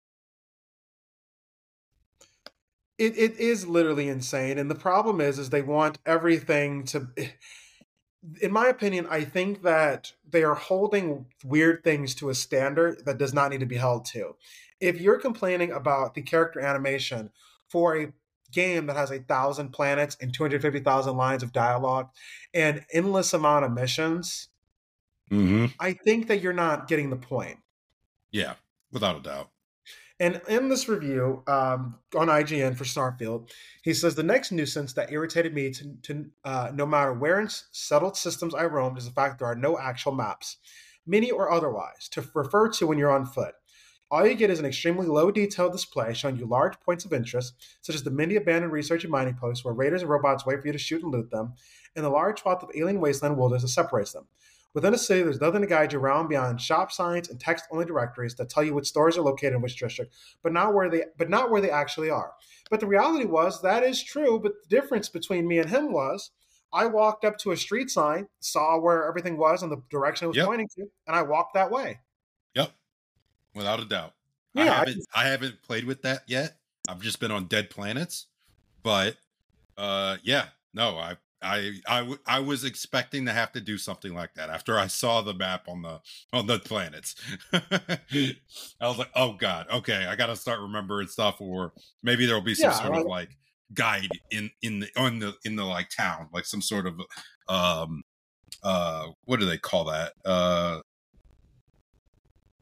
S1: It it is literally insane, and the problem is, is they want everything to. In my opinion, I think that they are holding weird things to a standard that does not need to be held to. If you're complaining about the character animation for a game that has a thousand planets and two hundred fifty thousand lines of dialogue and endless amount of missions,
S2: mm-hmm.
S1: I think that you're not getting the point.
S2: Yeah, without a doubt.
S1: And in this review um, on I G N for Starfield, he says, the next nuisance that irritated me to, to uh, no matter where in settled systems I roamed is the fact there are no actual maps, mini or otherwise, to refer to when you're on foot. All you get is an extremely low detail display showing you large points of interest, such as the many abandoned research and mining posts where raiders and robots wait for you to shoot and loot them, and the large swath of alien wasteland wilderness that separates them. Within a city, there's nothing to guide you around beyond shop signs and text-only directories that tell you which stores are located in which district, but not where they but not where they actually are. But the reality was that is true, but the difference between me and him was I walked up to a street sign, saw where everything was and the direction it was yep. pointing to, and I walked that way.
S2: Yep. Without a doubt.
S1: Yeah,
S2: I haven't I, I haven't played with that yet. I've just been on Dead Planets. But uh yeah, no, I I, I, w- I was expecting to have to do something like that after I saw the map on the on the planets. I was like, oh god, okay, I got to start remembering stuff, or maybe there'll be some yeah, sort right. of like guide in in the on the in the like town, like some sort of um uh what do they call that uh, uh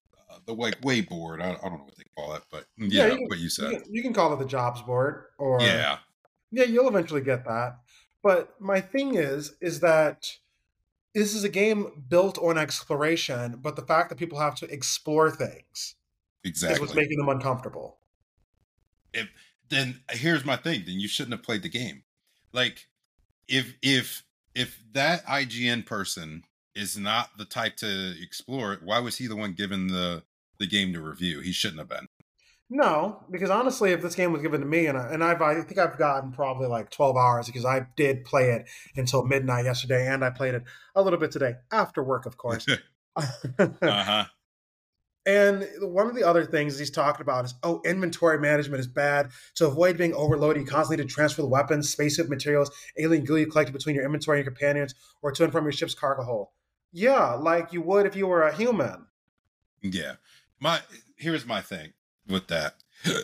S2: the like way board. I, I don't know what they call it, but
S1: Yeah,
S2: yeah,
S1: you can,
S2: what you
S1: you
S2: said.
S1: can you can call it the jobs board, or
S2: Yeah,
S1: yeah, you'll eventually get that. But my thing is, is that this is a game built on exploration, but the fact that people have to explore things is what's
S2: exactly.
S1: making them uncomfortable.
S2: If then here's my thing, then you shouldn't have played the game. Like if if if that I G N person is not the type to explore it, why was he the one given the the game to review? He shouldn't have been.
S1: No, because honestly, if this game was given to me, and I, and I've I think I've gotten probably like twelve hours because I did play it until midnight yesterday, and I played it a little bit today after work, of course.
S2: Uh-huh.
S1: And one of the other things he's talked about is, oh, inventory management is bad. To avoid being overloaded, you constantly need to transfer the weapons, spacesuit materials, alien goo you collected between your inventory and your companions, or to and from your ship's cargo hold. Yeah, like you would if you were a human.
S2: Yeah. My here's my thing with that.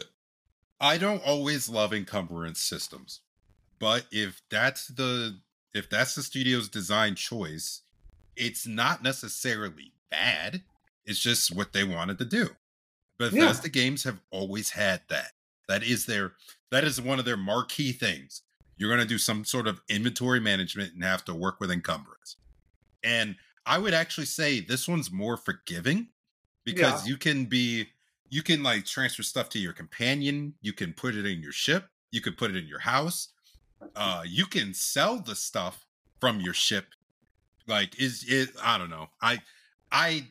S2: I don't always love encumbrance systems. But if that's the if that's the studio's design choice, it's not necessarily bad. It's just what they wanted to do.
S1: Yeah,
S2: Bethesda games have always had that. That is their that is one of their marquee things. You're going to do some sort of inventory management and have to work with encumbrance. And I would actually say this one's more forgiving
S1: yeah.
S2: because you can be you can like transfer stuff to your companion, you can put it in your ship, you can put it in your house. Uh you can sell the stuff from your ship. Like is it I don't know. I I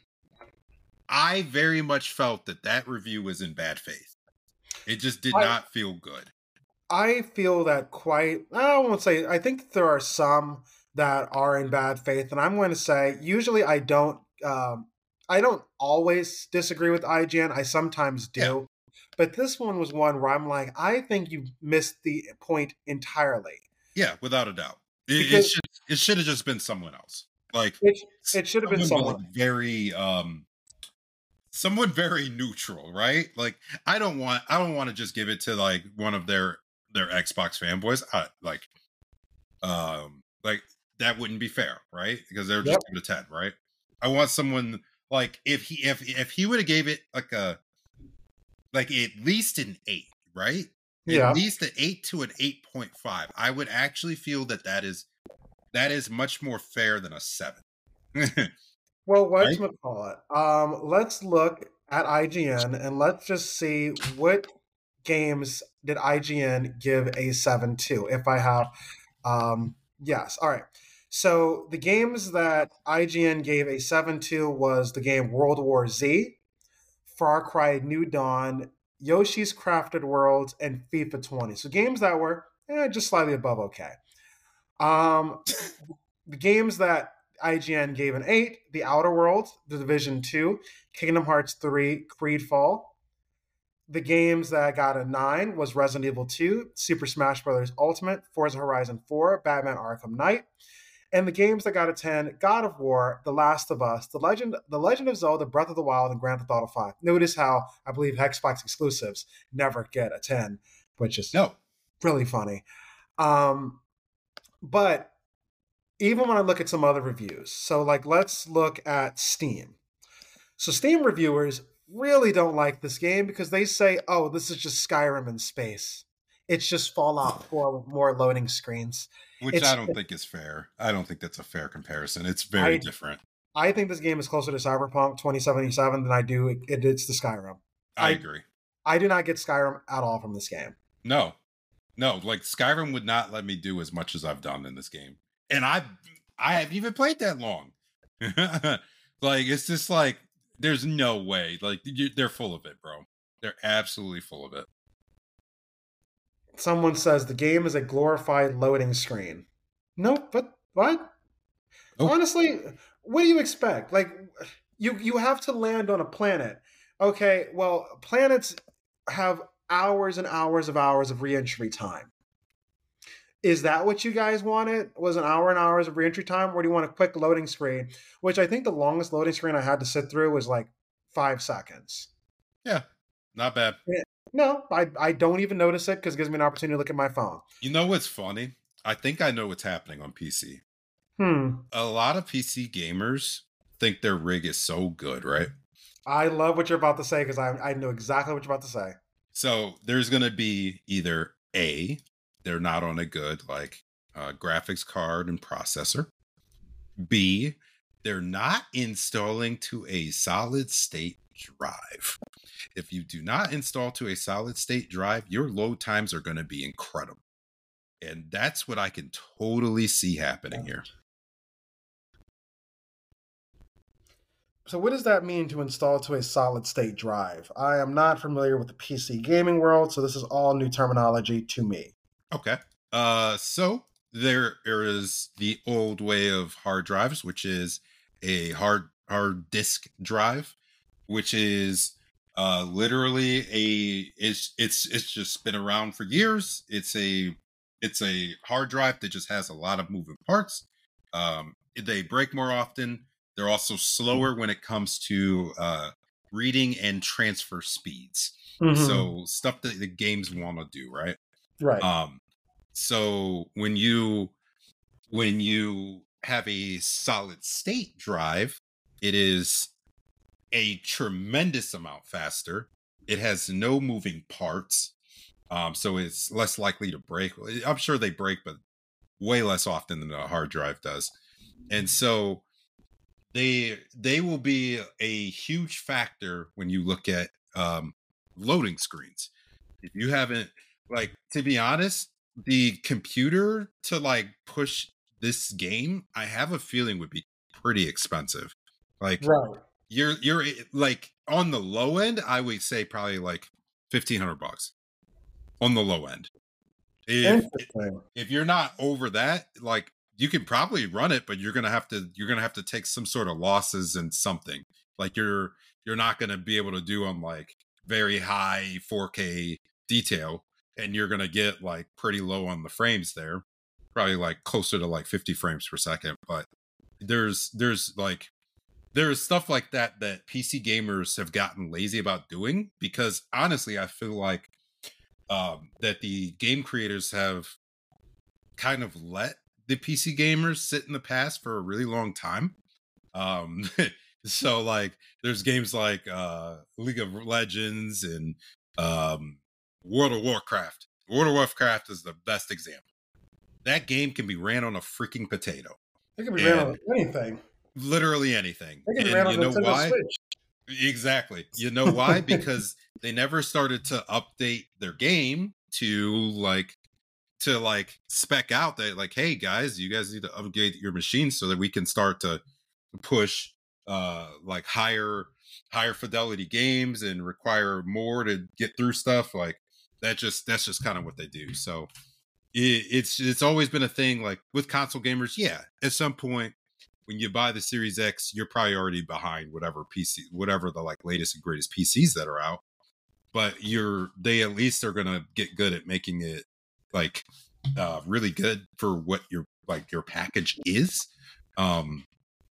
S2: I very much felt that that review was in bad faith. It just did
S1: I
S2: not feel good.
S1: I feel that quite. I won't say. I think there are some that are in bad faith, and I'm going to say usually I don't. Um, I don't always disagree with I G N. I sometimes
S2: Yeah,
S1: do, but this one was one where I'm like, I think you missed the point entirely
S2: yeah, without a doubt. It, it
S1: because
S2: should it should have just been someone else. Like
S1: it
S2: s-
S1: it should have been
S2: someone like
S1: someone.
S2: very um someone very neutral, right? Like I don't want I don't want to just give it to like one of their their Xbox fanboys. I, like um like that wouldn't be fair, right? Because they're just
S1: Yep.
S2: give it a ten, right? I want someone like if he if if he would have gave it like a like at least an eight, right? At
S1: Yeah.
S2: least an eight to an eight point five. I would actually feel that that is that is much more fair than a seven.
S1: Well,
S2: Right?
S1: what's call it? Um, let's look at I G N and let's just see what games did I G N give a seven to. If I have, um, yes, all right. So the games that I G N gave a seven to was the game World War Z, Far Cry New Dawn, Yoshi's Crafted Worlds, and FIFA twenty. So games that were eh, just slightly above okay. Um, the games that I G N gave an eight: The Outer Worlds, The Division two, Kingdom Hearts three, Creedfall. The games that got a nine was Resident Evil two, Super Smash Bros. Ultimate, Forza Horizon four, Batman Arkham Knight. And the games that got a ten, God of War, The Last of Us, The Legend, The Legend of Zelda, Breath of the Wild, and Grand Theft Auto five. Notice how I believe Xbox exclusives never get a ten, which is
S2: No.
S1: really funny. Um, but even when I look at some other reviews, so like let's look at Steam. So Steam reviewers really don't like this game because they say, "Oh, this is just Skyrim in space. It's just Fallout four with more loading screens."
S2: Which I
S1: It's
S2: don't think is fair. I don't think that's a fair comparison. It's very
S1: I
S2: different.
S1: I think this game is closer to Cyberpunk twenty seventy-seven than I do it, it, it's the Skyrim.
S2: I
S1: I
S2: agree.
S1: I do not get Skyrim at all from this game.
S2: No. No, like Skyrim would not let me do as much as I've done in this game. And I I haven't even played that long. Like it's just like there's no way. Like you, they're full of it, bro. They're absolutely full of it.
S1: Someone says the game is a glorified loading screen. Nope, but what?
S2: Oh,
S1: Honestly, what do you expect? Like you you have to land on a planet. Okay, well, planets have hours and hours of hours of reentry time. Is that what you guys wanted? Was an hour and hours of reentry time, or do you want a quick loading screen? Which I think the longest loading screen I had to sit through was like five seconds.
S2: yeah. Not bad.
S1: Yeah. No, I, I don't even notice it because it gives me an opportunity to look at my phone.
S2: You know what's funny? I think I know what's happening on P C.
S1: Hmm.
S2: A lot of P C gamers think their rig is so good, right?
S1: I love what you're about to say because I I know exactly what you're about to say.
S2: So there's going to be either A, they're not on a good like uh, graphics card and processor. B, they're not installing to a solid state drive. If you do not install to a solid state drive, your load times are going to be incredible. And that's what I can totally see happening here.
S1: So what does that mean to install to a solid state drive? I am not familiar with the P C gaming world, so this is all new terminology to me.
S2: Okay. Uh, so there, there is the old way of hard drives, which is a hard hard disk drive, which is uh, literally a it's it's it's just been around for years. It's a it's a hard drive that just has a lot of moving parts. Um, they break more often. They're also slower when it comes to uh, reading and transfer speeds. Mm-hmm. So stuff that the games want to do, right?
S1: Right.
S2: Um, so when you when you have a solid state drive, it is a tremendous amount faster. It has no moving parts, um, so it's less likely to break. I'm sure they break, but way less often than a hard drive does. And so they they will be a huge factor when you look at um, loading screens. If you haven't, like, to be honest, the computer to like push this game, I have a feeling would be pretty expensive. Like,
S1: right.
S2: you're you're like on the low end, I would say probably like fifteen hundred bucks on the low end. If, if you're not over that, like, you can probably run it, but you're gonna have to you're gonna have to take some sort of losses and something. Like you're you're not gonna be able to do on like very high four K detail, and you're gonna get like pretty low on the frames there, probably like closer to like fifty frames per second. But there's there's like there's stuff like that that P C gamers have gotten lazy about doing, because honestly, I feel like um, that the game creators have kind of let the P C gamers sit in the past for a really long time. Um, so like there's games like uh, League of Legends and um, World of Warcraft. World of Warcraft is the best example. That game can be ran on a freaking potato.
S1: It can be and ran on anything.
S2: Literally anything.
S1: It can be
S2: and
S1: ran on
S2: you know
S1: Nintendo
S2: why?
S1: Switch.
S2: Exactly. You know why? Because they never started to update their game to like to like spec out that like, hey guys, you guys need to upgrade your machine so that we can start to push uh like higher higher fidelity games and require more to get through stuff. Like that just that's just kind of what they do. So it, it's it's always been a thing like with console gamers. Yeah, at some point when you buy the Series X, you're probably already behind whatever P C, whatever the like latest and greatest P Cs that are out. But you're they at least are gonna get good at making it like uh really good for what your like your package is. Um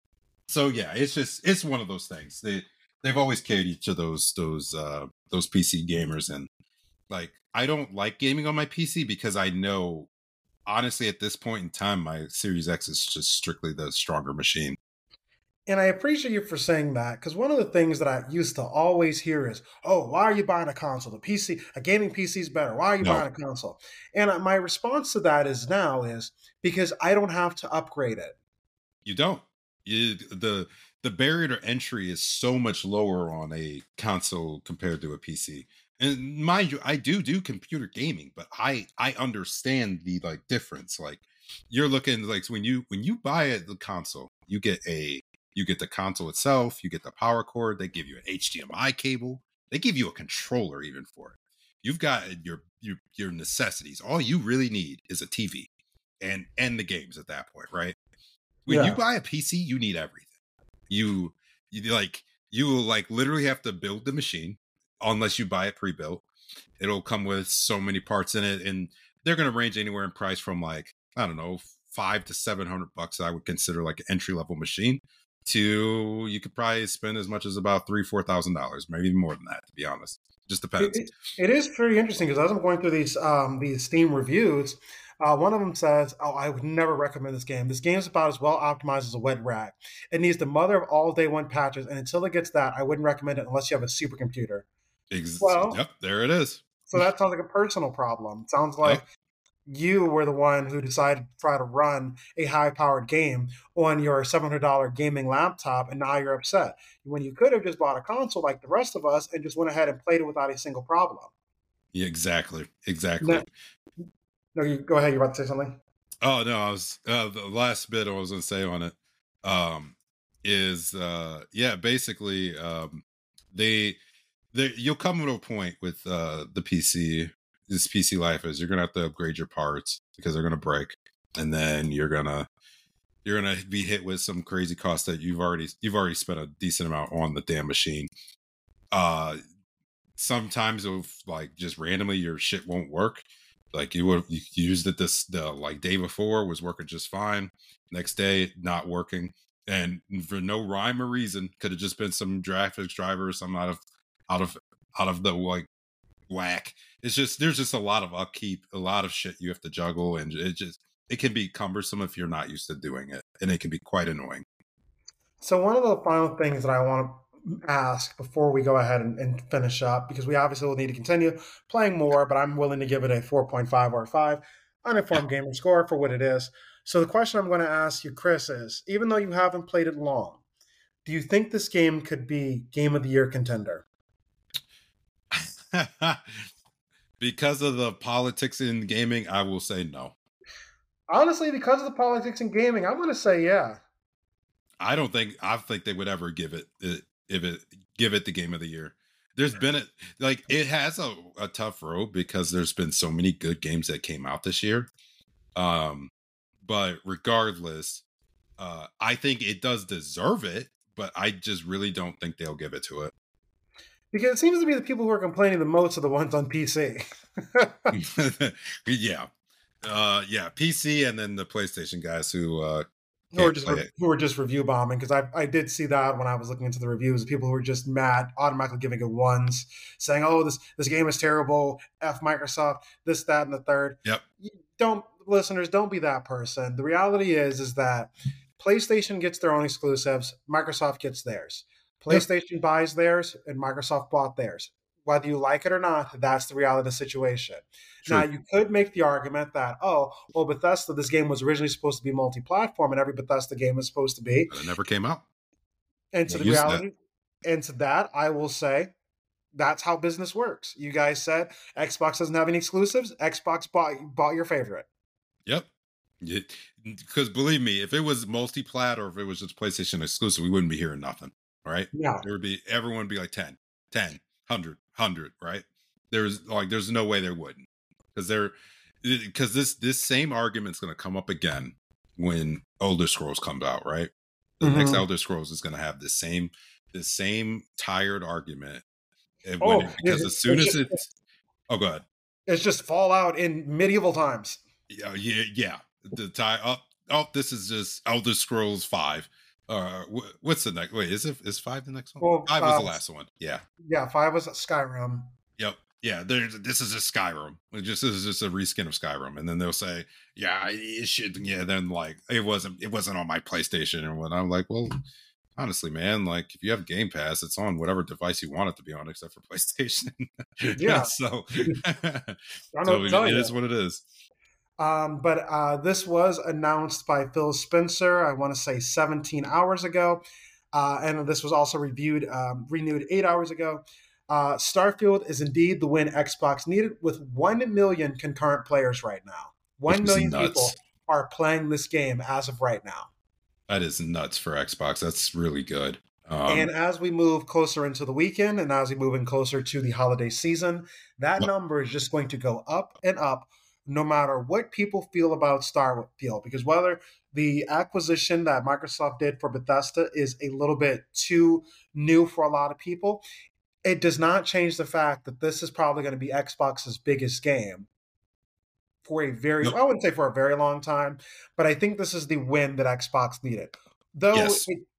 S2: so yeah, it's just it's one of those things. They they've always catered to those those uh those P C gamers, and like I don't like gaming on my P C because I know honestly at this point in time my Series X is just strictly the stronger machine.
S1: And I appreciate you for saying that, because one of the things that I used to always hear is, oh, why are you buying a console? The P C, a gaming P C is better. Why are you no. buying a console? And my response to that is now is because I don't have to upgrade it.
S2: You don't. You, the the barrier to entry is so much lower on a console compared to a P C. And mind you, I do do computer gaming, but I I understand the like difference. Like you're looking like when you when you buy a, the console, you get a You get the console itself, you get the power cord, they give you an H D M I cable, they give you a controller even for it. You've got your your, your necessities. All you really need is a T V and and the games at that point, right? When yeah. you buy a P C, you need everything. You you like you will like literally have to build the machine unless you buy it pre-built. It'll come with so many parts in it, and they're gonna range anywhere in price from like, I don't know, five to seven hundred bucks. I would consider like an entry level machine, to you could probably spend as much as about three, four thousand dollars, maybe even more than that. To be honest, just
S1: It,
S2: depends.
S1: it, it is pretty interesting because as I'm going through these um, these Steam reviews, uh, one of them says, "Oh, I would never recommend this game. This game is about as well optimized as a wet rag. It needs the mother of all day one patches, and until it gets that, I wouldn't recommend it unless you have a supercomputer."
S2: Ex-
S1: Well,
S2: yep, there it is.
S1: so that sounds like a personal problem. It sounds like
S2: Yep.
S1: you were the one who decided to try to run a high powered game on your seven hundred dollars gaming laptop, and now you're upset. When you could have just bought a console like the rest of us and just went ahead and played it without a single problem.
S2: Yeah, exactly.
S1: No,
S2: Exactly.
S1: no, you go ahead. You're about to say something?
S2: Oh no, I was uh, the last bit I was gonna say on it um, is uh, yeah, basically um, they they you'll come to a point with uh, the P C. This P C life is you're gonna have to upgrade your parts because they're gonna break, and then you're gonna you're gonna be hit with some crazy cost that you've already you've already spent a decent amount on the damn machine. Uh, Sometimes of like just randomly your shit won't work. Like you would you used it this the like day before was working just fine. Next day not working, and for no rhyme or reason, could have just been some graphics driver or something out of out of out of the like whack. It's just there's just a lot of upkeep, a lot of shit you have to juggle, and it just it can be cumbersome if you're not used to doing it, and it can be quite annoying.
S1: So one of the final things that I want to ask before we go ahead and, and finish up, because we obviously will need to continue playing more, but I'm willing to give it a four point five or a five,
S2: Yeah.
S1: uninformed gamer score for what it is. So the question I'm going to ask you, Chris, is even though you haven't played it long, do you think this game could be Game of the Year contender?
S2: Because of the politics in gaming, I will say no.
S1: Honestly, because of the politics in gaming, I'm going to say yeah.
S2: I don't think I think they would ever give it, it if it give it the game of the year. There's been a like it has a, a tough road because there's been so many good games that came out this year. Um, but regardless, uh, I think it does deserve it, but I just really don't think they'll give it to it.
S1: Because it seems to be the people who are complaining the most are the ones on P C.
S2: Yeah. Uh yeah, P C and then the PlayStation guys who uh
S1: who are
S2: can't
S1: just
S2: play
S1: re-
S2: it.
S1: who are just review bombing, because I I did see that when I was looking into the reviews. People who are just mad, automatically giving it ones, saying, "Oh, this this game is terrible. F Microsoft. This, that, and the third."
S2: Yep.
S1: You don't listeners don't be that person. The reality is is that PlayStation gets their own exclusives. Microsoft gets theirs.
S2: Yep.
S1: PlayStation buys theirs, and Microsoft bought theirs. Whether you like it or not, that's the reality of the situation. Now,
S2: True.
S1: you could make the argument that, oh, well, Bethesda, this game was originally supposed to be multi-platform, and every Bethesda game is supposed to be.
S2: But it never came out.
S1: And
S2: They
S1: to the
S2: used that.
S1: reality, and to that, I will say that's how business works. You guys said Xbox doesn't have any exclusives. Xbox bought bought your favorite.
S2: Yep. Because believe me, if it was multi-plat or if it was just PlayStation exclusive, we wouldn't be hearing nothing. Right?
S1: No.
S2: There would be everyone would be like ten, ten, one hundred, one hundred, right? There's like there's no way they wouldn't. Because they're because this this same argument's gonna come up again when Elder Scrolls comes out, right? The next
S1: Mm-hmm.
S2: Elder Scrolls is gonna have the same the same tired argument. And when
S1: Oh,
S2: it, because
S1: it,
S2: as soon
S1: it's
S2: as
S1: just
S2: it's oh god.
S1: it's just Fallout in medieval times.
S2: Yeah, yeah, yeah. The tie up oh, oh, this is just Elder Scrolls five. Uh wh- what's the next wait, is it is five the next one?
S1: Well,
S2: Five was
S1: uh,
S2: the last one. Yeah.
S1: yeah, five was Skyrim.
S2: Yep. Yeah, there's this is a Skyrim. It just this is just a reskin of Skyrim, and then they'll say, "Yeah, it should." Yeah, then like it wasn't it wasn't on my PlayStation or what. I'm like, well, honestly, man, like if you have Game Pass, it's on whatever device you want it to be on, except for PlayStation.
S1: Yeah,
S2: so,
S1: I know
S2: so
S1: what to
S2: it
S1: tell
S2: is
S1: you.
S2: what it is.
S1: Um, but uh, this was announced by Phil Spencer, I want to say seventeen hours ago. Uh, and this was also reviewed, um, renewed eight hours ago. Uh, Starfield is indeed the win Xbox needed with one million concurrent players right now.
S2: Which
S1: one
S2: is
S1: million
S2: nuts.
S1: people are playing this game as of right now.
S2: That is nuts for Xbox. That's really good.
S1: And
S2: Um,
S1: as we move closer into the weekend and as we move in closer to the holiday season, that
S2: yep,
S1: number is just going to go up and up no matter what people feel about Starfield. Because whether the acquisition that Microsoft did for Bethesda is a little bit too new for a lot of people, it does not change the fact that this is probably going to be Xbox's biggest game for a very,
S2: yep,
S1: I wouldn't say for a very long time, but I think this is the win that Xbox needed. Though
S2: yes,
S1: it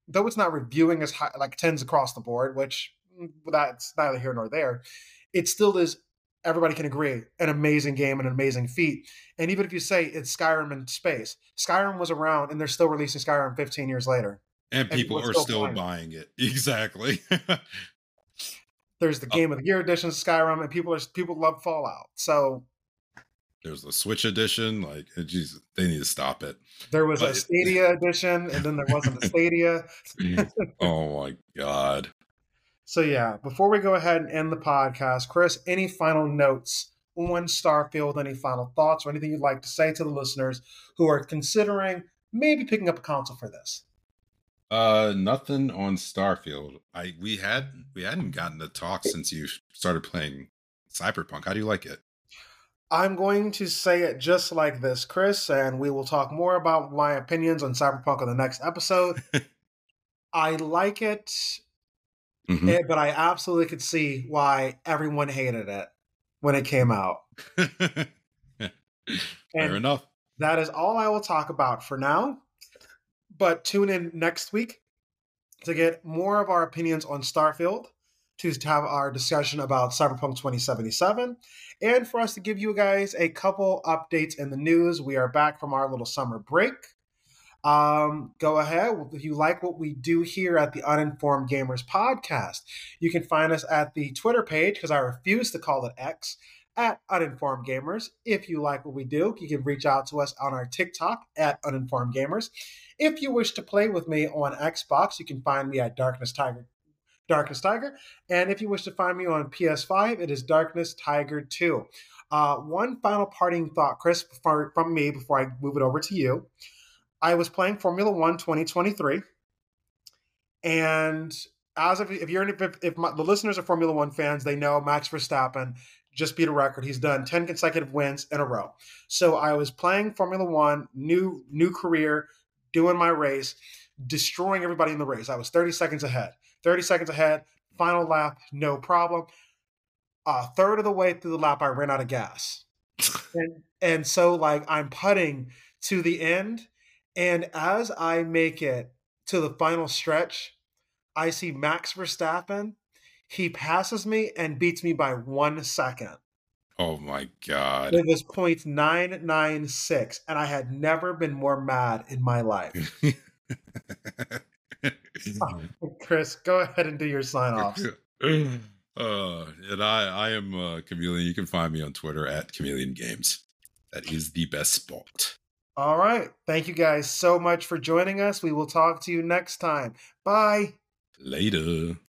S1: though it's not reviewing as high, like tens across the board, which mm, that's neither here nor there, it still is, everybody can agree, an amazing game, an amazing feat. And even if you say it's Skyrim in space, Skyrim was around and they're still releasing Skyrim fifteen years later.
S2: And
S1: And
S2: people
S1: people are
S2: are
S1: still
S2: still
S1: buying it.
S2: buying it. Exactly.
S1: There's the
S2: Uh,
S1: Game of the Year edition of Skyrim, and people are people love Fallout. So
S2: there's the Switch edition. Like, uh, Jesus, they need to stop it.
S1: there was a
S2: But
S1: Stadia edition, and then there wasn't a Stadia.
S2: oh my God.
S1: So yeah, before we go ahead and end the podcast, Chris, any final notes on Starfield? Any final thoughts or anything you'd like to say to the listeners who are considering maybe picking up a console for this?
S2: Uh, nothing on Starfield. I we had we hadn't gotten to talk since you started playing Cyberpunk. How do you like it?
S1: I'm going to say it just like this, Chris, and we will talk more about my opinions on Cyberpunk on the next episode. I like it,
S2: Mhm.
S1: eh, but I absolutely could see why everyone hated it when it came out.
S2: Fair
S1: And
S2: enough.
S1: that is all I will talk about for now. But tune in next week to get more of our opinions on Starfield, to have our discussion about Cyberpunk twenty seventy-seven, and for us to give you guys a couple updates in the news. We are back from our little summer break. Um, go ahead. If you like what we do here at the Uninformed Gamers podcast, you can find us at the Twitter page, because I refuse to call it X, at Uninformed Gamers. If you like what we do, you can reach out to us on our TikTok at Uninformed Gamers. If you wish to play with me on Xbox, you can find me at Darkness Tiger. Darkness Tiger. And if you wish to find me on P S five, it is Darkness Tiger two. Uh, one final parting thought, Chris, before, from me before I move it over to you. I was playing Formula One twenty twenty-three, and as if, if you're if, if my, the listeners are Formula One fans, they know Max Verstappen just beat a record. He's done ten consecutive wins in a row. So I was playing Formula One, new new career, doing my race, destroying everybody in the race. I was thirty seconds ahead. thirty seconds ahead, final lap, no problem. A third of the way through the lap, I ran out of gas. and, and so, like, I'm putting to the end. And as I make it to the final stretch, I see Max Verstappen. He passes me and beats me by one second.
S2: Oh my God.
S1: It was point nine nine six, and I had never been more mad in my life. Oh, Chris, go ahead and do your sign-offs.
S2: Uh, and I, I am uh, Chameleon. You can find me on Twitter at Chameleon Games. That is the best spot.
S1: All right. Thank you guys so much for joining us. We will talk to you next time. Bye.
S2: Later.